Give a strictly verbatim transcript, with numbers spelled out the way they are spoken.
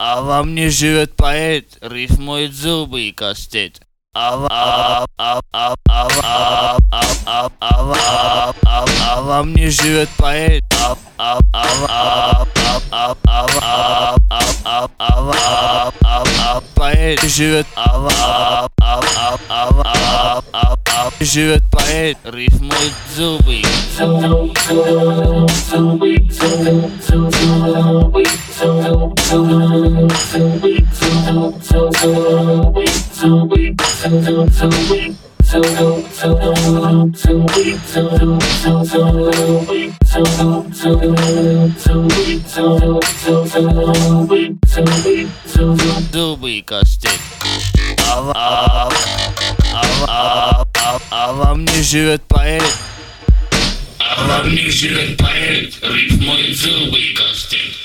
а во мне живет поэт, рифмует зубы и кастет. А во мне живет поэт, поэт живет, живет поэт, рифмует зубы. Зубы и кастет. А во мне живет поэт, а во мне живет поэт, рифмует зубы и кастет.